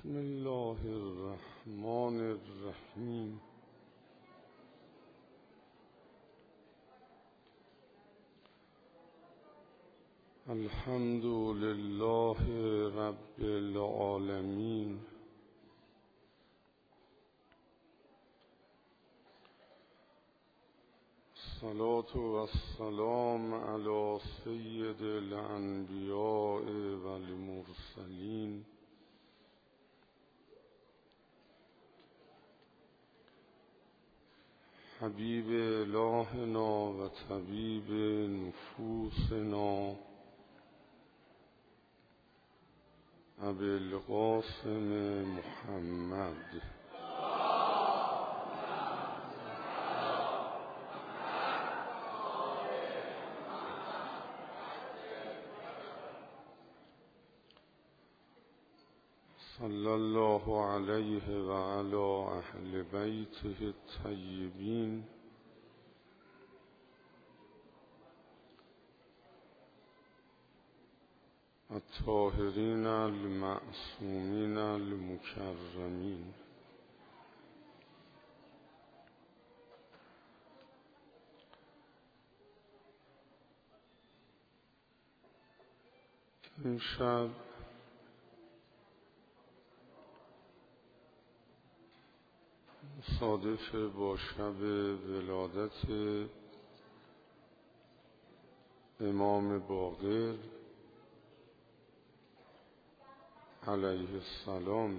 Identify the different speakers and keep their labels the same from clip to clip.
Speaker 1: بسم الله الرحمن الرحیم. الحمد لله رب العالمین. الصلاة والسلام علی سید الانبیاء والمرسلین حبیب الهنا و طبیب نفوسنا ابی القاسم محمد صلی الله علیه و علی اهل بیته الطیبین الطاهرین المعصومین المکرمین. این شب مصادف با شب ولادت امام باقر علیه السلام.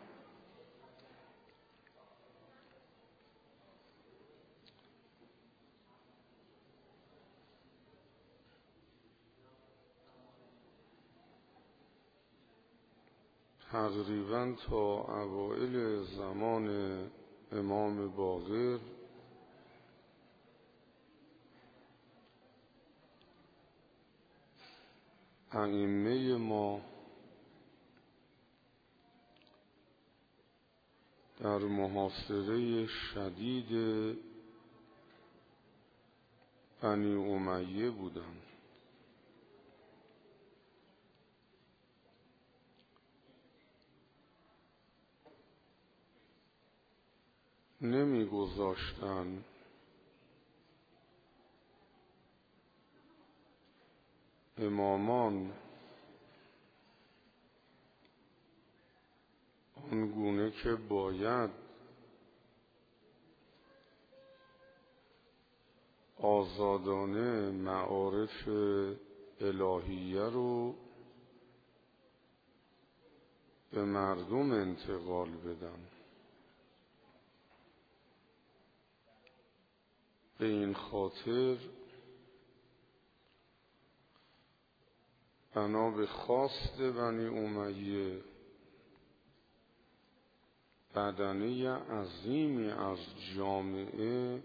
Speaker 1: تقریبا تا اوائل زمان امام باقر ائمه ما در محاصره شدید بنی امیه بودند. نمی‌گذاشتند امامان آنگونه که باید آزادانه معارف الهیه رو به مردم انتقال بدن. به این خاطر بنا به خواست بنی امیه بدنه عظیمی از جامعه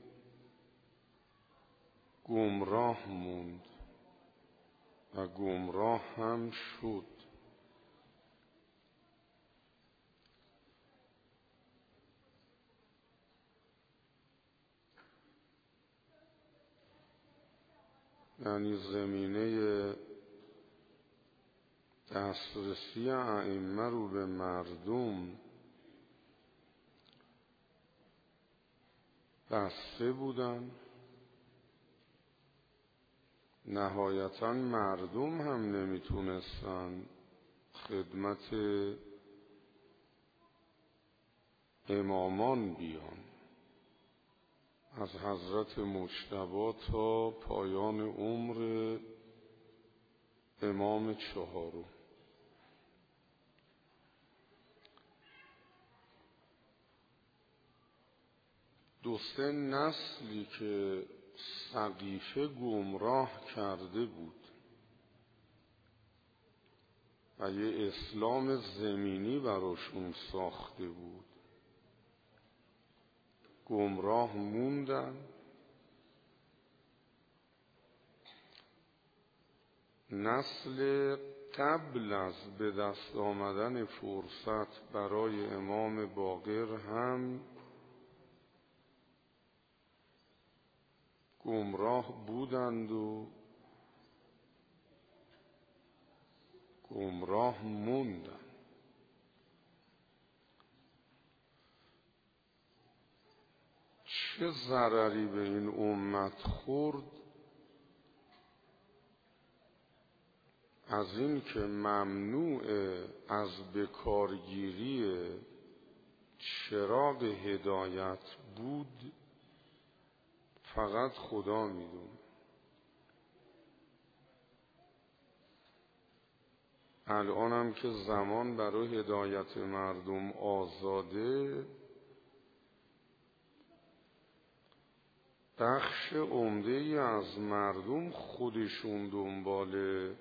Speaker 1: گمراه موند و گمراه هم شد. یعنی زمینه دسترسی ائمه رو به مردم بسته بودن. نهایتا مردم هم نمیتونستن خدمت امامان بیان، از حضرت مجتبی تا پایان عمر امام چهارم. دو سه نسلی که سقیفه گمراه کرده بود و یه اسلام زمینی براشون ساخته بود گمراه موندن. نسل قبل از به دست آمدن فرصت برای امام باقر هم گمراه بودند و گمراه موندند. چه ضرری به این امت خورد از این که ممنوع از بکارگیری چراغ هدایت بود، فقط خدا میدونه. الانم که زمان برای هدایت مردم آزاده، بخش عمده‌ای از مردم خودشون دنبال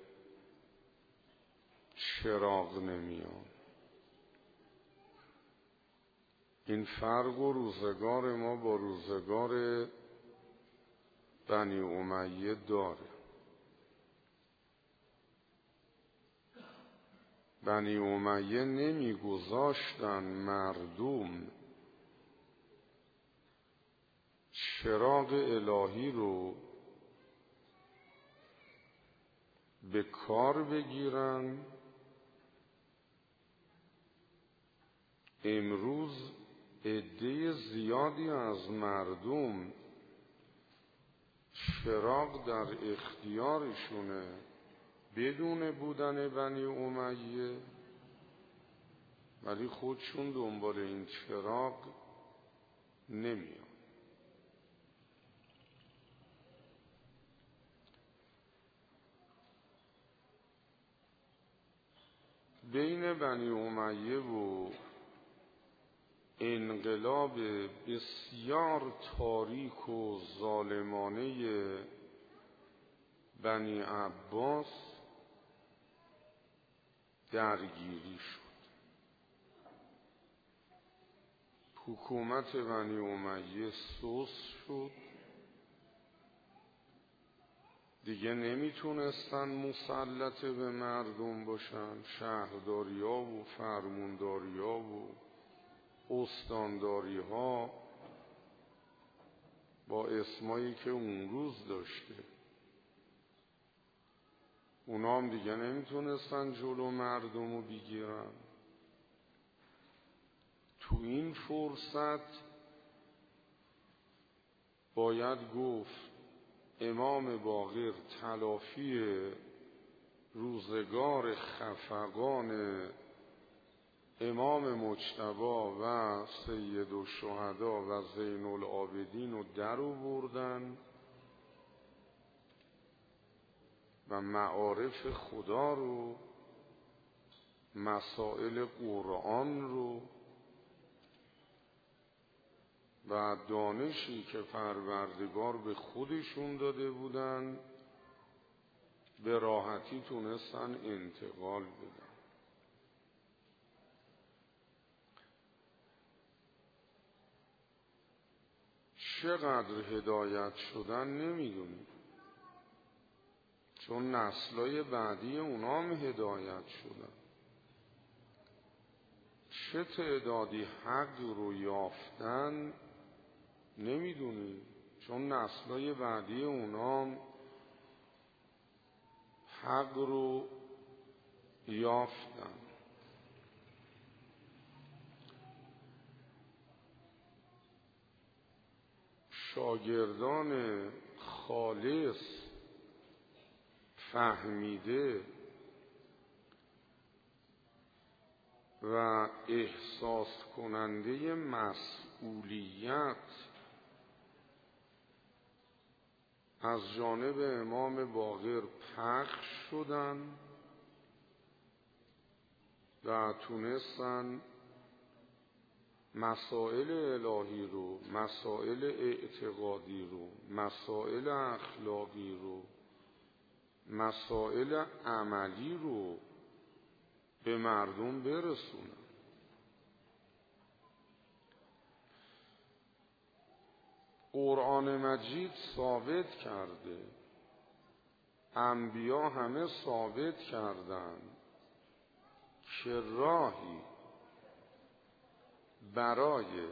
Speaker 1: چراغ نمیان. این فرق و روزگار ما با روزگار بنی امیه داره. بنی امیه نمیگذاشتن مردم چراغ الهی رو به کار بگیرن. امروز عده زیادی از مردم چراغ در اختیارشونه بدون بودن بنی امیه، ولی خودشون دنبال این چراغ نمیان. بین بنی امیه و انقلاب بسیار تاریک و ظالمانه بنی عباس درگیری شد. حکومت بنی امیه سست شد، دیگه نمیتونستن مسلط به مردم باشن. شهرداری‌ها و فرمانداری‌ها و استانداری‌ها با اسمایی که اون روز داشته، اونا هم دیگه نمیتونستن جلو مردم رو بگیرن. تو این فرصت باید گفت امام باقر تلافی روزگار خفقان امام مجتبی و سید الشهدا و زین العابدین رو در آوردن و معارف خدا رو، مسائل قرآن رو و دانشی که پروردگار به خودشون داده بودن به راحتی تونستن انتقال بدن. چقدر هدایت شدن نمیدونیم، چون نسلای بعدی اونا هم هدایت شدن. چه تعدادی حق رو یافتن نمیدونیم، چون نسلای بعدی اونا هم حق رو یافتن. شاگردان خالص فهمیده و احساس کننده مسئولیت از جانب امام باقر پخش شدن و تونستن مسائل الهی رو، مسائل اعتقادی رو، مسائل اخلاقی رو، مسائل عملی رو به مردم برسونن. قرآن مجید ثابت کرده، انبیا همه ثابت کردن که راهی برای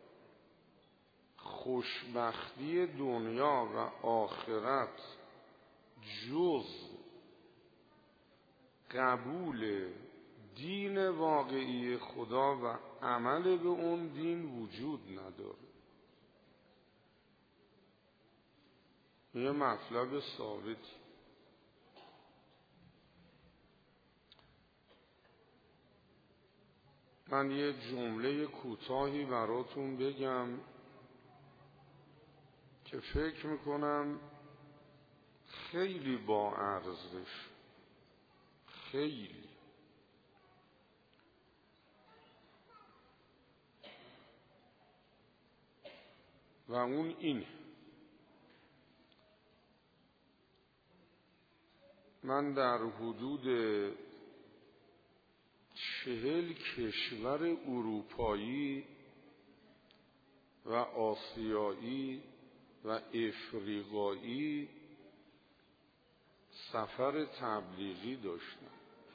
Speaker 1: خوشبختی دنیا و آخرت جز قبول دین واقعی خدا و عمل به اون دین وجود نداره. یه مطلب ثابتی. من یه جمله کوتاهی براتون بگم که فکر میکنم خیلی با ارزش، خیلی. و اون اینه: من در حدود 40 کشور اروپایی و آسیایی و افریقایی سفر تبلیغی داشتم.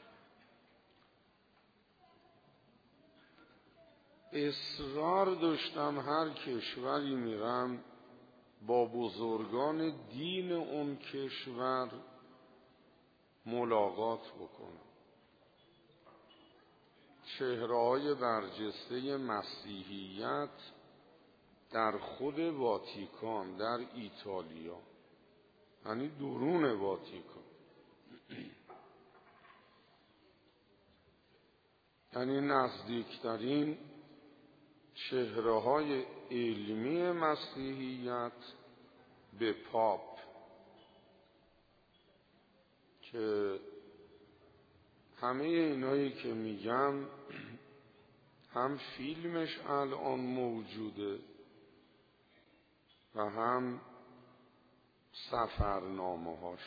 Speaker 1: اصرار داشتم هر کشوری میرم با بزرگان دین اون کشور ملاقات بکنم. چهره‌های برجسته مسیحیت در خود واتیکان، در ایتالیا، یعنی درون واتیکان، یعنی نزدیکترین چهره‌های علمی مسیحیت به پاپ، که همه اینایی که میگم هم فیلمش الان موجوده و هم سفرنامه‌هاش.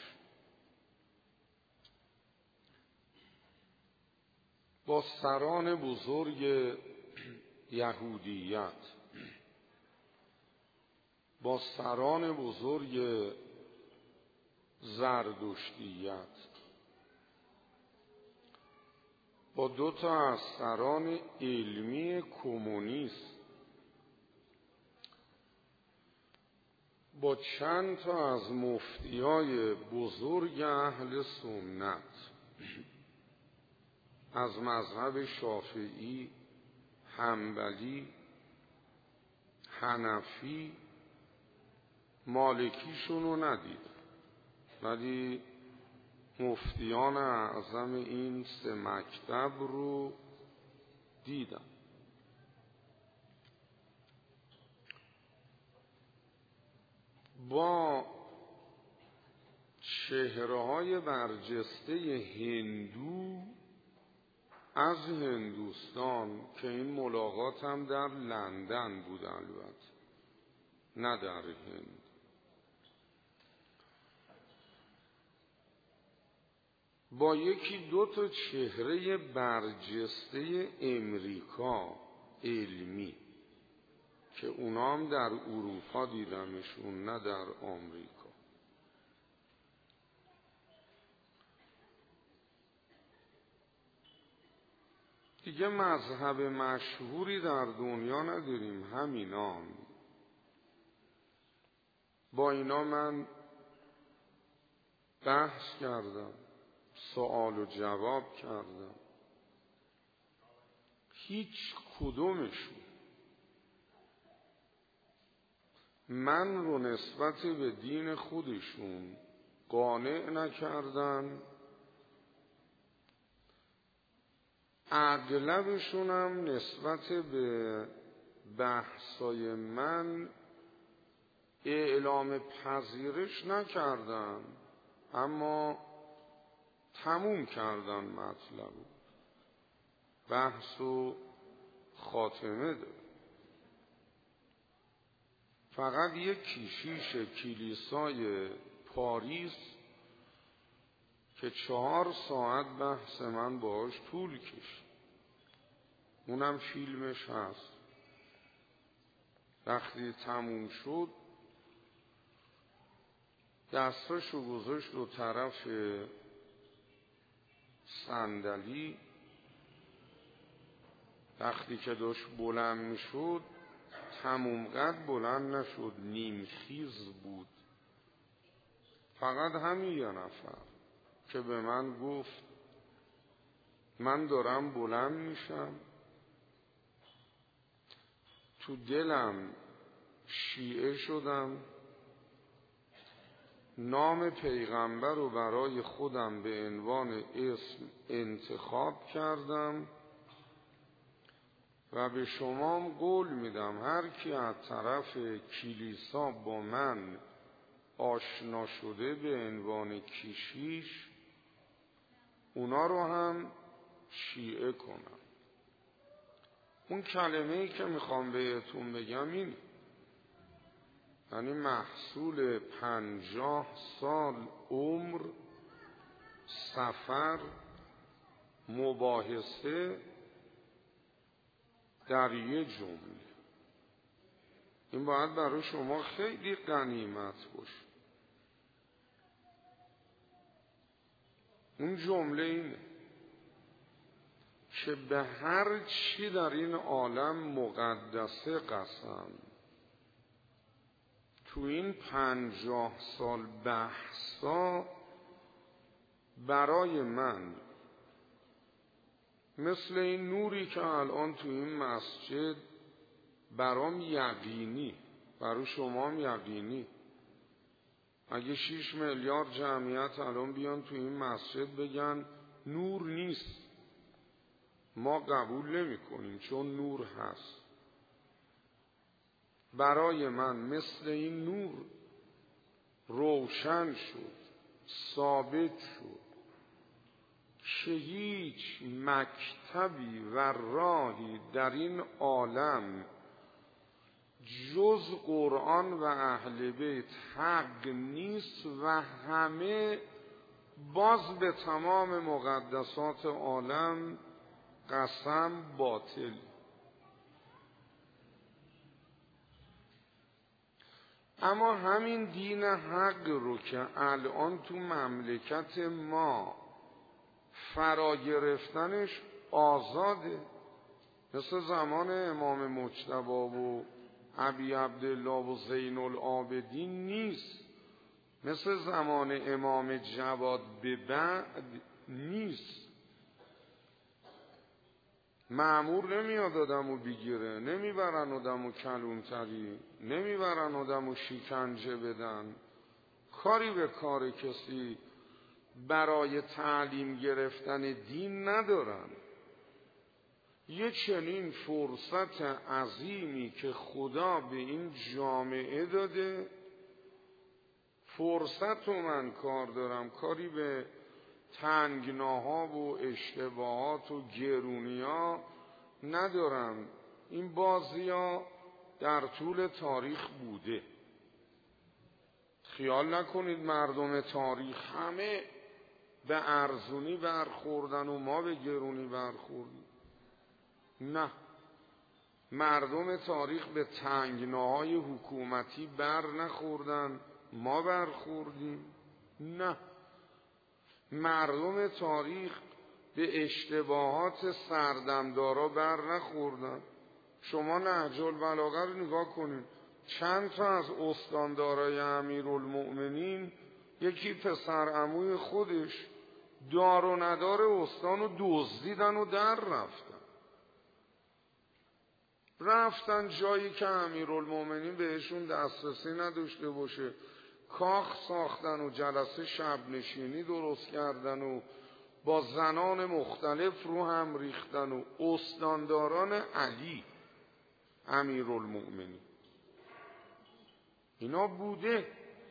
Speaker 1: با سران بزرگ یهودیت، با سران بزرگ زردشتیت، با 2 تا از سران علمی کمونیست، با چند تا از مفتیای بزرگ اهل سنت از مذهب شافعی، حنبلی، حنفی، مالکیشونو ندیدم، ولی مفتیان اعظم این 3 مکتب رو دیدم. با چهره‌های برجسته هندو از هندوستان، که این ملاقات هم در لندن بود البته، نه در هند. با 1-2 تا چهره برجسته امریکا علمی، که اونا هم در اروپا دیدمشون، نه در آمریکا. دیگه مذهب مشهوری در دنیا نداریم، همینام. با اینا من بحث کردم، سوال و جواب کردم. هیچ کدومشون من رو نسبت به دین خودشون قانع نکردن، اغلبشونم نسبت به بحثای من اعلام پذیرش نکردن، اما تموم کردن مطلبو، بحثو خاتمه داد. فقط 1 کشیش کلیسای پاریس که 4 ساعت بحث من باهاش طول کشید، اونم فیلمش هست. وقتی تموم شد دستاشو گذاشت رو طرف صندلی. وقتی که داشت بلند می شد تموم قد بلند نشد، نیمخیز بود. فقط همین 1 نفر که به من گفت من دارم بلند میشم، تو دلم شیعه شدم، نام پیغمبر رو برای خودم به عنوان اسم انتخاب کردم و به شما قول میدم هر کی از طرف کلیسا با من آشنا شده به عنوان کشیش، اونا رو هم شیعه کنم. اون کلمه‌ای که میخوام بهتون بگم این، یعنی محصول 50 سال عمر، سفر، مباحثه در یه جمله. این باید برای شما خیلی غنیمت باشه. اون جمله اینه که به هر چی در این عالم مقدسه قسم، تو این 50 سال بحثا برای من مثل این نوری که الان تو این مسجد برام یقینی، برای شما هم یقینی. اگه 6 میلیارد جمعیت الان بیان تو این مسجد بگن نور نیست، ما قبول نمی کنیم چون نور هست. برای من مثل این نور روشن شد، ثابت شد که هیچ مکتبی و راهی در این عالم جز قرآن و اهل بیت حق نیست و همه باز به تمام مقدسات عالم قسم باطل. اما همین دین حق رو که الان تو مملکت ما فرا گرفتنش آزاده، مثل زمان امام مجتبی و ابی عبدالله و زین العابدین نیست، مثل زمان امام جواد به بعد نیست. مأمور نمیاد آدمو بگیره، نمیبرن آدمو کلونتری، نمیبرن آدمو شکنجه بدن، کاری به کار کسی برای تعلیم گرفتن دین ندارن. یه چنین فرصت عظیمی که خدا به این جامعه داده، فرصت رو من کار دارم، کاری به تنگناها و اشتباهات و گرونیا ندارم. این بازی ها در طول تاریخ بوده. خیال نکنید مردم تاریخ همه به ارزونی برخوردن و ما به گرونی برخوردیم. نه، مردم تاریخ به تنگناهای حکومتی بر نخوردن، ما برخوردیم. نه، مردم تاریخ به اشتباهات سردمدارا بر نخوردن. شما نهج البلاغه رو نگاه کنید، چند تا از استاندارای امیرالمؤمنین یکی پسر عموی خودش دار و ندار استان رو دزدیدن و در رفتن جایی که امیرالمؤمنین بهشون دسترسی نداشته باشه، کاخ ساختن و جلسه شب نشینی درست کردن و با زنان مختلف رو هم ریختن و استانداران علی امیرالمؤمنین اینا بوده.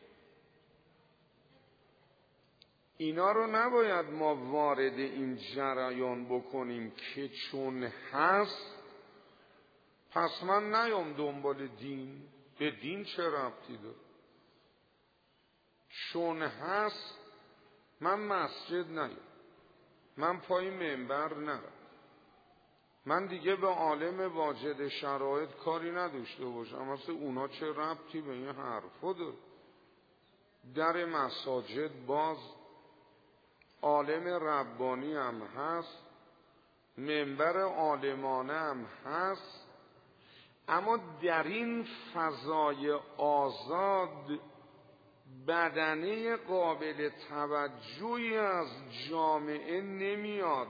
Speaker 1: اینا رو نباید ما وارد این جریان بکنیم که چون هست پس من نیام دنبال دین. به دین چه ربطی داره؟ چون هست من مسجد نیام، من پای منبر نرم، من دیگه به عالم واجد شرایط کاری نداشته باشم. مثل اونا چه ربطی به این حرفا داره؟ در مساجد باز، عالم ربانی هم هست، منبر عالمانه هم هست، اما در این فضای آزاد بدنه قابل توجهی از جامعه نمیاد.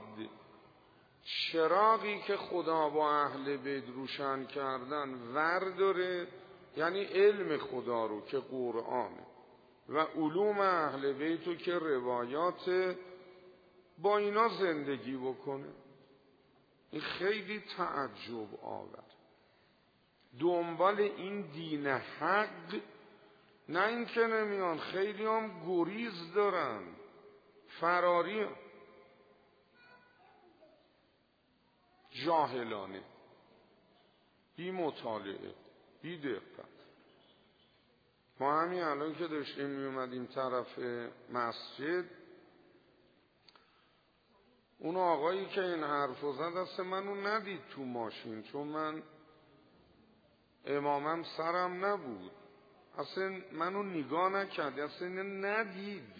Speaker 1: چراغی که خدا با اهل بیت روشن کردن ورداره، یعنی علم خدا رو که قرآنه، و علوم اهل بیتو که روایات با اینا زندگی بکنه. این خیلی تعجب آور. دنبال این دین حق نه این که نمیان، خیلی هم گریز دارن، فراری هم. جاهلانه، بی مطالعه، بی دقت. ما همین الان که داشتیم می اومدیم طرف مسجد، اون آقایی که این حرفو زد اصلا منو ندید تو ماشین، چون من امامم سرم نبود، اصلا منو نگاه نکرد، اصلا ندید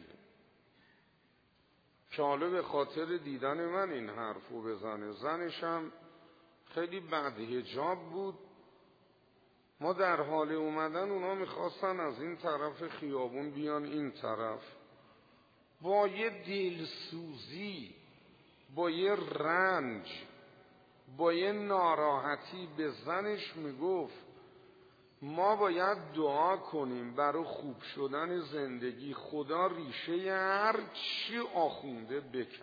Speaker 1: که حالا به خاطر دیدن من این حرفو بزنه. زنشم خیلی بدحجاب بود. ما در حال اومدن اونا میخواستن از این طرف خیابون بیان این طرف، با یه دلسوزی، با یه رنج، با یه ناراحتی به زنش میگفت ما باید دعا کنیم برای خوب شدن زندگی، خدا ریشه هر چی آخونده بکن.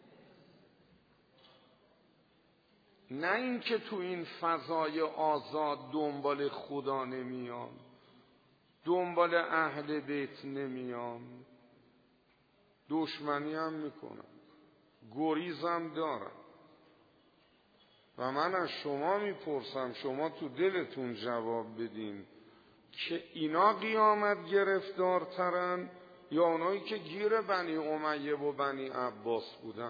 Speaker 1: نه اینکه تو این فضای آزاد دنبال خدا نمیان، دنبال اهل بیت نمیان، دشمنی هم میکنن، گریزم دارن. و من از شما میپرسم، شما تو دلتون جواب بدین که اینا قیامت گرفتارترن یا اونایی که گیر بنی امیه و بنی عباس بودن؟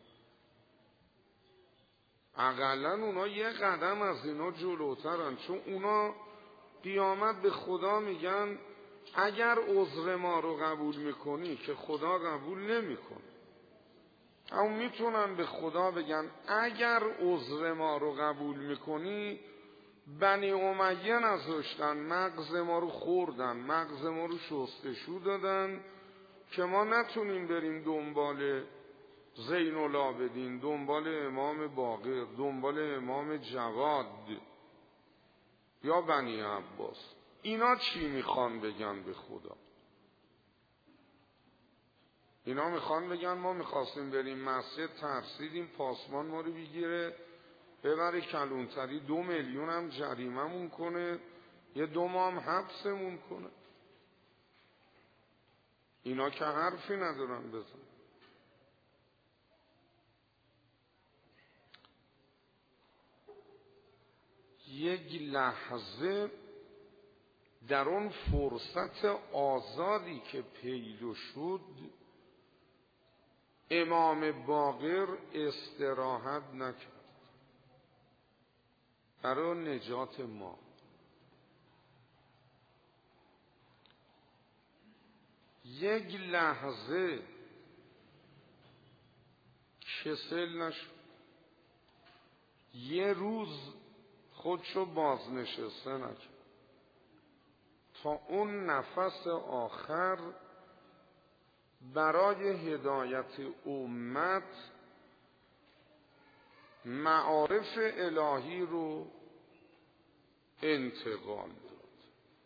Speaker 1: اقلن اونا یه قدم از اینا جلوترن، چون اونا قیامت به خدا میگن اگر عذر ما رو قبول میکنی، که خدا قبول نمیکنه. اما میتونن به خدا بگن اگر عذر ما رو قبول میکنی، بنی امیه نذاشتن، مغز ما رو خوردن، مغز ما رو شستشو دادن که ما نتونیم بریم دنبال زین العابدین، دنبال امام باقر، دنبال امام جواد یا بنی عباس. اینا چی میخوان بگن به خدا؟ اینا میخوان بگن ما میخواستیم بریم مسجد، ترسیدیم پاسمان ما رو بگیره ببره کلونتری، 2 میلیون هم جریممون کنه، یه 2 ماه هم حبسمون کنه. اینا که حرفی ندارن بزن. یک لحظه در اون فرصت آزادی که پیدا شد، امام باقر استراحت نکرد برای نجات ما. یک لحظه کسل نشد، یه روز خودشو بازنشسته نکرد، تا اون نفس آخر برای هدایت امت معارف الهی رو انتقال داد.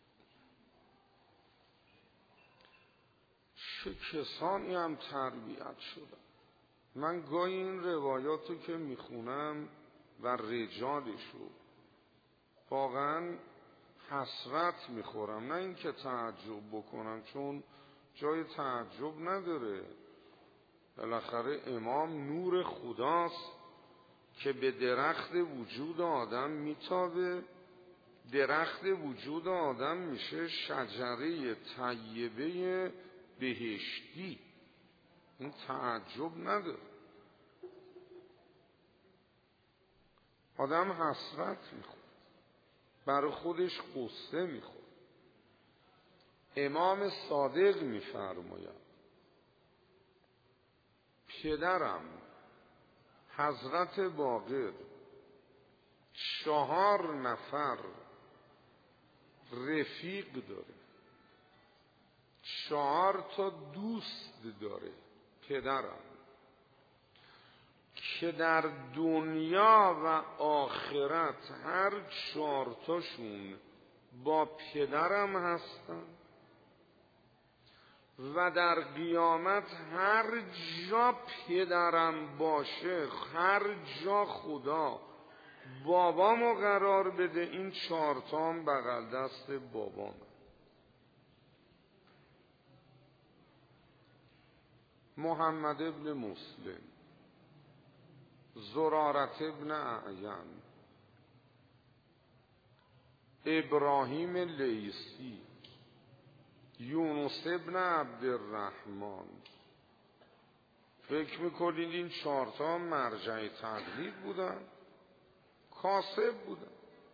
Speaker 1: چه کسانی هم تربیت شدن. من گاهی این روایاتو که میخونم و رجالشو واقعا حسرت میخورم، نه اینکه تعجب بکنم، چون جای تعجب نداره. بالاخره امام نور خداست که به درخت وجود آدم میتابه، درخت وجود آدم میشه شجره طیبه بهشتی. این تعجب نداره. آدم حسرت میخواد، برای خودش قصه میخواد. امام صادق میفرماید پدرم حضرت باقر 4 نفر رفیق داره، 4 تا دوست داره پدرم، که در دنیا و آخرت هر 4 تاشون با پدرم هستن و در قیامت هر جا پدرم باشه، هر جا خدا بابامو قرار بده، این چارتام بغل دست بابام. محمد ابن مسلم، زرارت ابن اعین، ابراهیم لیثی، یونس ابن عبدالرحمن. فکر میکنید این چارتا مرجع تقلید بودن؟ کاسب بودن،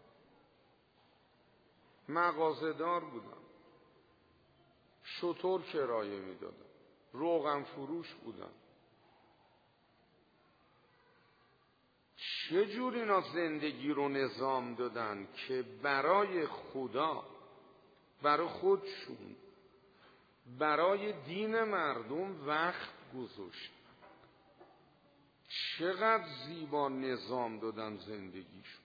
Speaker 1: مغازه‌دار بودن، شتر کرایه میدادن، روغن فروش بودن. چجور اینا زندگی رو نظام دادن که برای خدا، برای خودشون، برای دین مردم وقت گذاشتن؟ چقدر زیبا نظام دادن زندگیشون.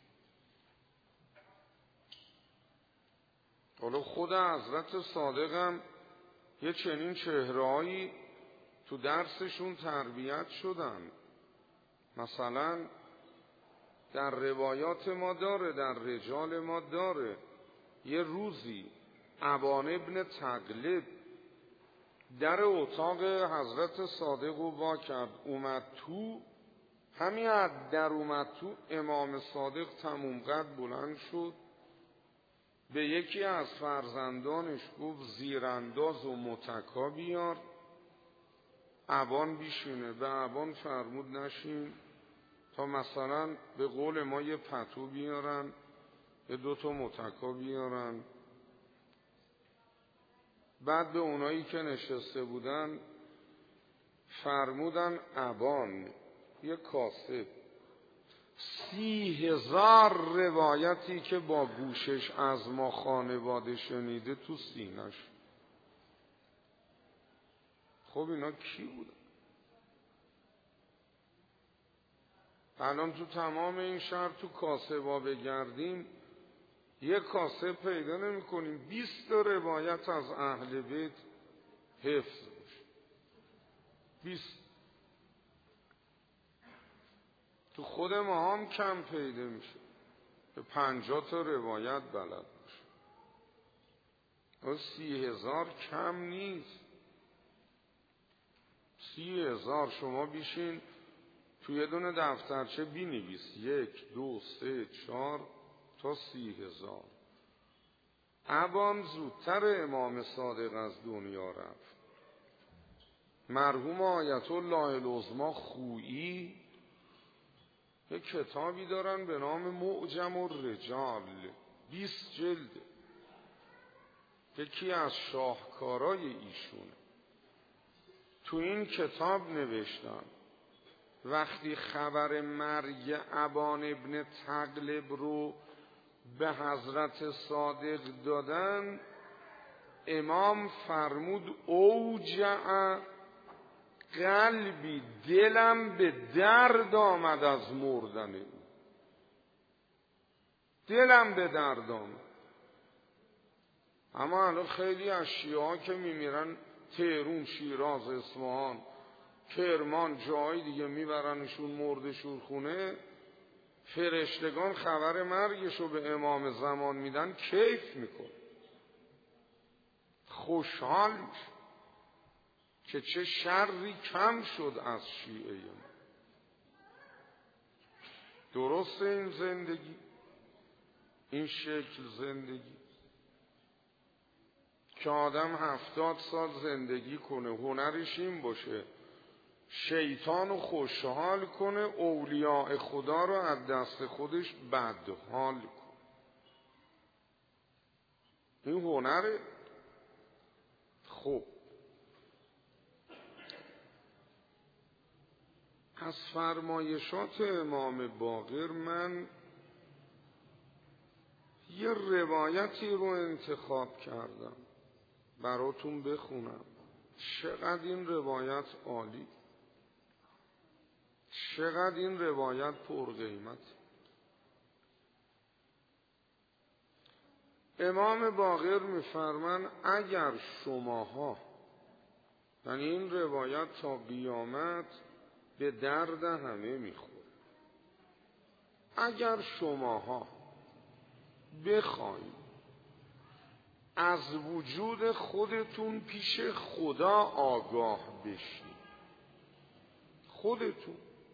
Speaker 1: حالا خود حضرت صادق هم یه چنین چهرهایی تو درسشون تربیت شدن. مثلا در روایات ما داره، در رجال ما داره، یه روزی ابان ابن تغلب در اتاق حضرت صادق رو وا کرد، اومد تو، همین در اومد تو، امام صادق تموم قد بلند شد، به یکی از فرزندانش گفت زیرانداز و متکا بیار. ابان بیشینه، به ابان فرمود نشین تا مثلا به قول ما یه پتو بیارن، یه 2 متکا بیارن. بعد به اونایی که نشسته بودن فرمودن ابان یه کاسب 30,000 روایتی که با گوشش از ما خانواده شنیده تو سینش. خب اینا کی بودن؟ الان تو تمام این شهر تو کاسبا بگردیم یک کاسب پیدا نمی کنیم 20 روایت از اهل بیت حفظ باشه. 20. تو خود ما هم کم پیدا میشه که 50 روایت بلد باشه. 30,000 کم نیست. 30,000 شما بیشین تو یه دونه دفترچه بینویس 1 2 3 4 تا 30,000. ابان زودتر امام صادق از دنیا رفت. مرحوم آیت الله العظما خویی یک کتابی دارن به نام معجم الرجال، 20 جلد. یکی از شاهکارای ایشونه. تو این کتاب نوشتن وقتی خبر مرگ ابان ابن تغلب رو به حضرت صادق دادن، امام فرمود اوجع قلبی، دلم به درد آمد از مردن او. دلم به درد آمد. اما الان خیلی از شیعه ها که میمیرن تهرون، شیراز، اصفهان، کرمان، جای دیگه میبرنشون مرد شورخونه، فرشتگان خبر مرگشو به امام زمان میدن، کیف میکن، خوشحال میشه که چه شری کم شد از شیعه ما. درسته این زندگی، این شکل زندگی که آدم 70 سال زندگی کنه، هنرش این باشه شیطان رو خوشحال کنه، اولیاء خدا رو از دست خودش بدحال کنه. این هنره. خب از فرمایشات امام باقر من یه روایتی رو انتخاب کردم براتون بخونم. چقدر این روایت عالی، چقدر این روایت پرقیمت. امام باقر میفرمان اگر شماها یعنی این روایت تا قیامت به درد همه میخوره. اگر شماها بخواید از وجود خودتون پیش خدا آگاه بشید، خودتون،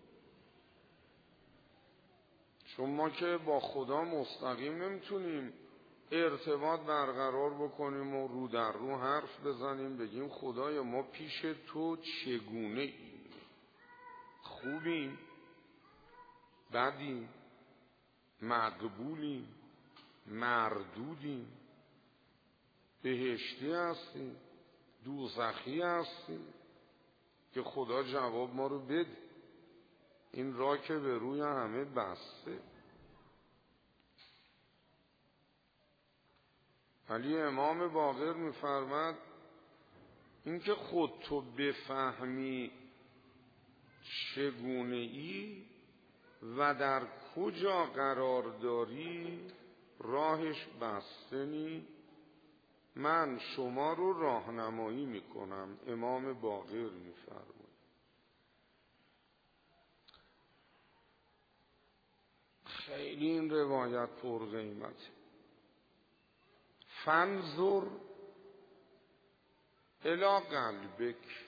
Speaker 1: چون ما که با خدا مستقیم نمیتونیم ارتباط برقرار بکنیم و رو در رو حرف بزنیم بگیم خدایا ما پیش تو چگونه ایم، خوبیم، بدیم، مقبولیم، مردودیم، بهشتی هستیم، دوزخی هستیم، که خدا جواب ما رو بده. این راه که به روی همه بسته. ولی امام باقر می‌فرماد اینکه خود تو بفهمی چگونه ای و در کجا قرار داری راهش بسته نی، من شما رو راهنمایی میکنم. امام باقر می‌فرماد. خیلی این روایت پرقیمته. فانظر الی قلبک،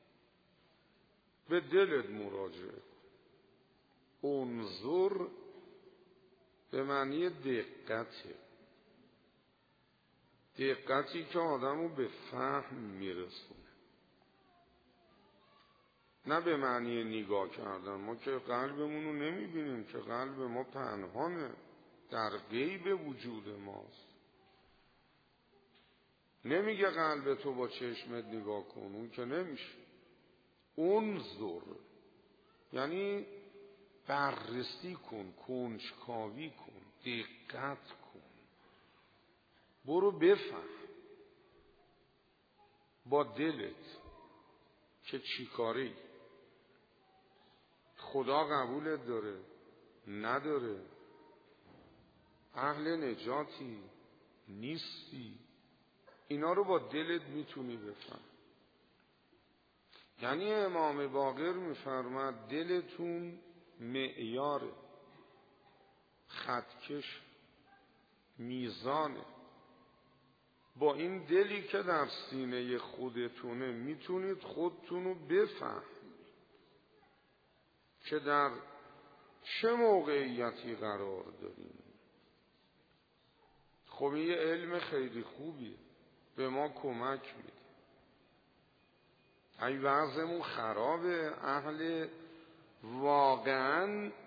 Speaker 1: به دلت مراجعه کن. انظر به معنی دقته، دقتی که آدمو به فهم میرسونه، نه به معنی نگاه کردن. ما که قلبمون رو نمیبینیم، که قلب ما پنهانه، در غیب وجود ماست. نمیگه قلب تو با چشمت نگاه کن، اون که نمیشه. انظر یعنی بررسی کن، کنجکاوی کن، دقت کن، برو بفهم با دلت که چی کاری. خدا قبولت داره، نداره، اهل نجاتی، نیستی، اینا رو با دلت میتونی بفهم. یعنی امام باقر میفرماد دلتون معیار، خطکش، میزانه. با این دلی که در سینه خودتونه میتونید خودتون رو بفهمید که در چه موقعیتی قرار داریم. خب این یه علم خیلی خوبیه، به ما کمک میده. ای وضعمون خرابه، اهل واقعا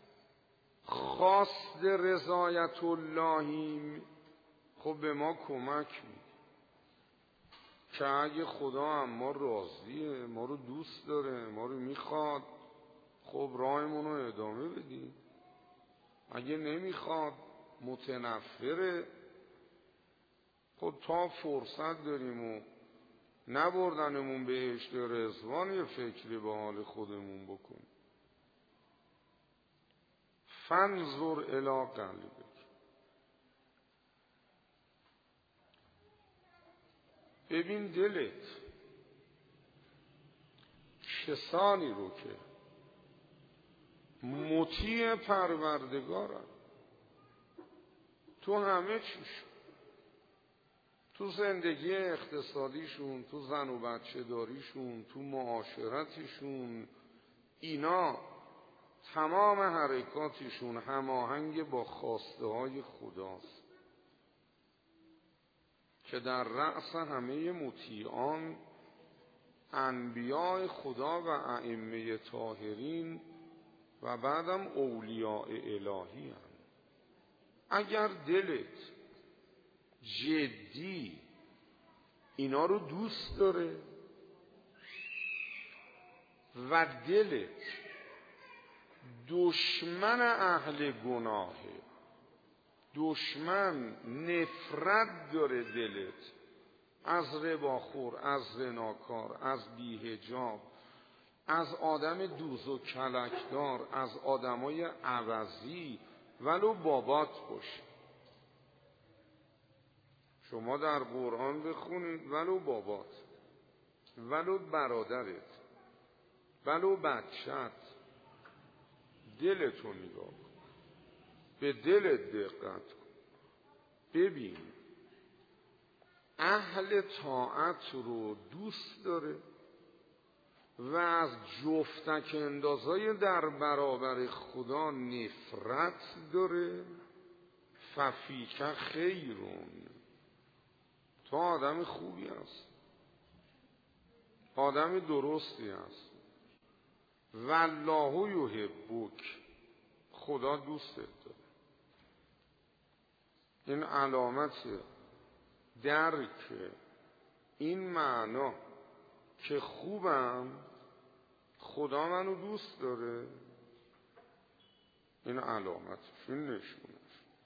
Speaker 1: خواست رضایت اللهیم، خب به ما کمک میده که اگه خدا هم ما راضیه، ما رو دوست داره، ما رو میخواد، خب راهمون رو ادامه بدیم. اگه نمیخواد، متنفره، خب تا فرصت داریم و نبردنمون بهشت رضوان یه فکری به حال خودمون بکنیم. فانظر الی قلبک، ببین دلت کسانی رو که مطیع پروردگارن تو همه چیشون، تو زندگی اقتصادیشون، تو زن و بچه داریشون، تو معاشرتشون، اینا تمام حرکاتشون هماهنگ با خواسته های خداست که در رأس همه مطیعان انبیاء خدا و ائمه طاهرین و بعدم اولیاء الهی هم. اگر دلت جدی اینا رو دوست داره و دلت دشمن اهل گناهه، دشمن، نفرت داره دلت از رباخور، از زناکار، از بی‌حجاب، از آدم دوز و کلکدار، از آدمای عوضی، ولو بابات باشه. شما در قرآن بخونید ولو بابات، ولو برادرت، ولو بچت، دلتو نگاه کن، به دلت دقت کن، ببین اهل طاعت رو دوست داره و از جفتک اندازای در برابر خدا نفرت داره. ففیک خیرون، تو آدم خوبی هست، آدم درستی هست. والله یحبک، خدا دوستت داره. این علامت درک این معنا که خوبم، خدا منو دوست داره، این علامتش، این نشونش.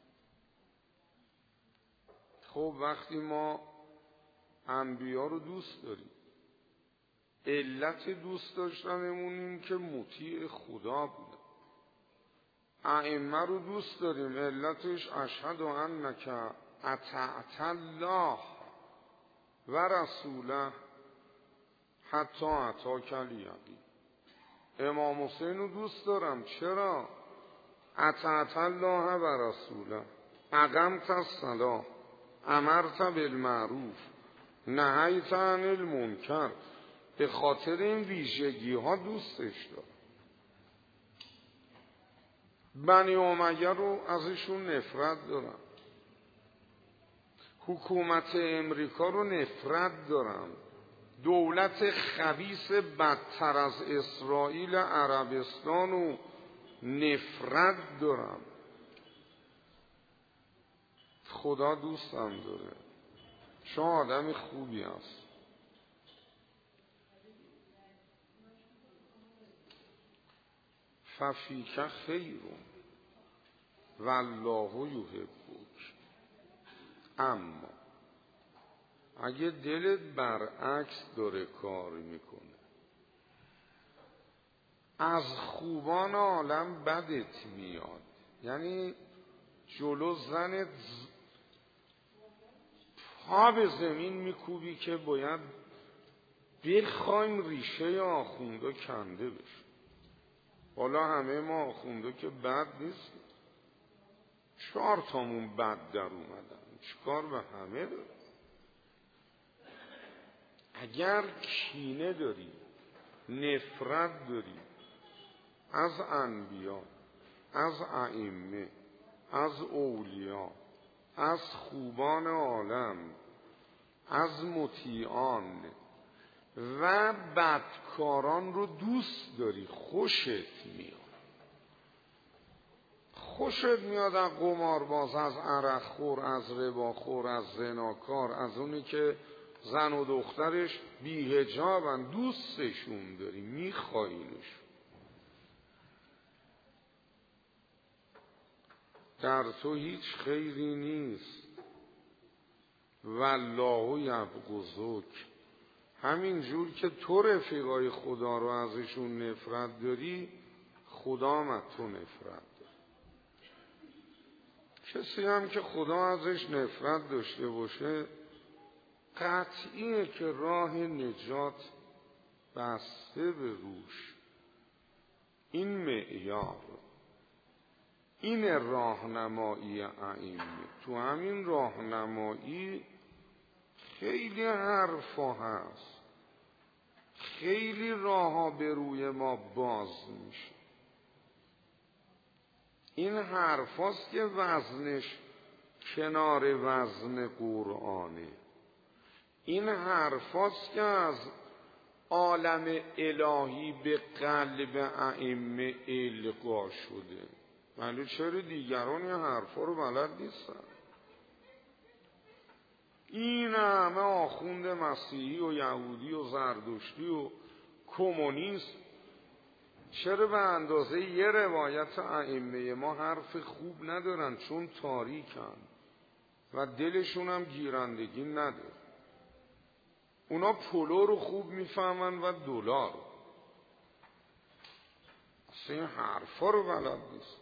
Speaker 1: خب وقتی ما انبیا رو دوست داریم، علت دوست داشتنمون این که مطیع خدا بودن. ائمه رو دوست داریم، علتش اشهد انک اطعت الله و رسوله حتی اتاک الیقین. امام حسین رو دوست دارم، چرا؟ اطعت الله و رسوله، اقمت الصلاة، امرت بالمعروف، نهیت عن المنکر. به خاطر این ویژگی ها دوستش دارم. بنی امیه رو ازشون نفرت دارم. حکومت امریکا رو نفرت دارم. دولت خبیث بدتر از اسرائیل عربستان رو نفرت دارم. خدا دوستم داره، چون آدم خوبی هست. ففیک خیرون والله یحبک. اما اگه دلت برعکس داره کار میکنه، از خوبان عالم بدت میاد، یعنی جلو زنت پا به زمین میکوبی که باید بخوایم ریشه آخونده کنده بشه. حالا همه ما آخونده که بد نیست، 4 تامون بد در اومدن، چیکار به همه داره؟ اگر کینه داری، نفرت داری از انبیا، از ائمه، از اولیا، از خوبان عالم، از مطیعان و بدکاران رو دوست داری، خوشت میاد. خوشت میاد از قمارباز، از عرقخور، از رباخور، از زناکار، از اونی که زن و دخترش بی‌حجابن، دوستشون داری، میخواییش. در تو هیچ خیری نیست. والله یبغضک، همین جور که تو رفیقای خدا رو ازشون نفرت داری، خدا هم از تو نفرت داره. کسی هم که خدا ازش نفرت داشته باشه، قطعیه که راه نجات بسته به روش. این معیار، این راهنمایی ائمه. تو همین راهنمایی خیلی حرفا هست، خیلی راهها به روی ما باز میشه. این حرفاست که وزنش کنار وزن قرآنه. این حرفاست که از عالم الهی به قلب ائمه القا شده. ولی چرا دیگران این حرفا رو بلد نیستن؟ این همه آخوند مسیحی و یهودی و زردشتی و کمونیست چرا به اندازه یه روایت ائمه ما حرف خوب ندارن؟ چون تاریکن و دلشون هم گیرندگی نداره. اونا پولو رو خوب میفهمن و دلار، اصلا این حرفا رو بلد نیست.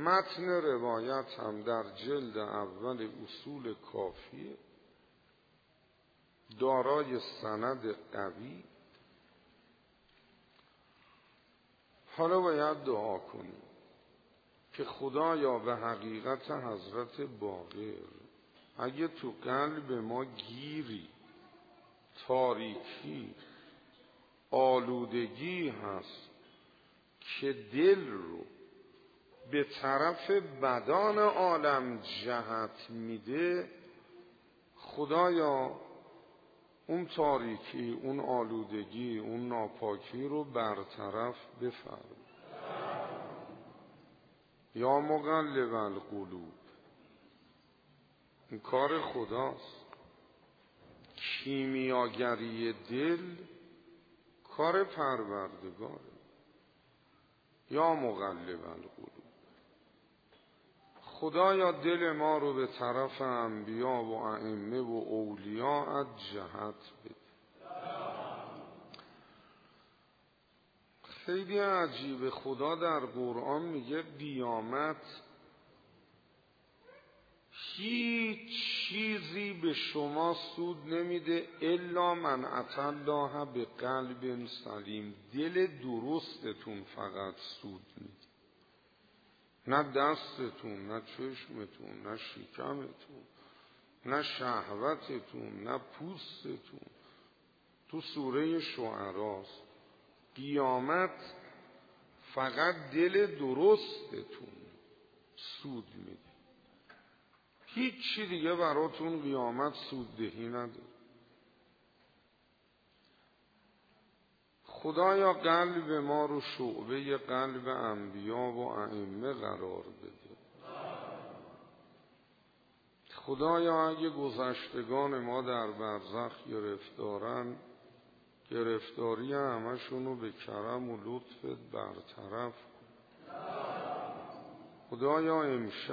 Speaker 1: متن روایت هم در جلد اول اصول کافیه. دارای سند قوی. حالا باید دعا کنیم که خدایا به حقیقت حضرت باقر اگه تو قلب ما گیری، تاریکی، آلودگی هست که دل رو به طرف بدان عالم جهت میده، خدایا اون تاریکی، اون آلودگی، اون ناپاکی رو برطرف بفرما. یا مقلب القلوب، این کار خداست. کیمیاگری دل کار پروردگاره. یا مقلب القلوب، خدایا دل ما رو به طرف انبیا و ائمه و اولیاء جهت بده. خیلی عجیبه، خدا در قرآن میگه قیامت هیچ چیزی به شما سود نمیده الا من اتی الله به قلب سلیم. دل درستتون فقط سود میده، نه دستتون، نه چشمتون، نه شکمتون، نه شهوتتون، نه پوستتون. تو سوره شعراست. قیامت فقط دل درستتون سود میده، هیچ چی دیگه براتون قیامت سوددهی نداره. خدایا قلب ما رو شعبه قلب انبیا و ائمه قرار بده. خدایا اگه گذشتگان ما در برزخ گرفتارن، گرفتاری همشونو به کرم و لطفت برطرف کن. خدایا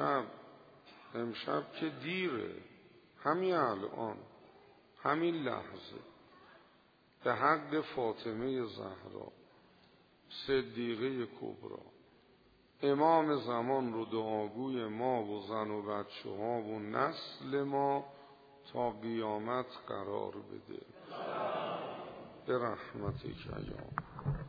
Speaker 1: امشب که دیره، همین الان، همین لحظه، به حق فاطمه زهرا صدیقه کبری امام زمان رو دعاگوی ما و زن و بچه ها و نسل ما تا قیامت قرار بده. به رحمتک یا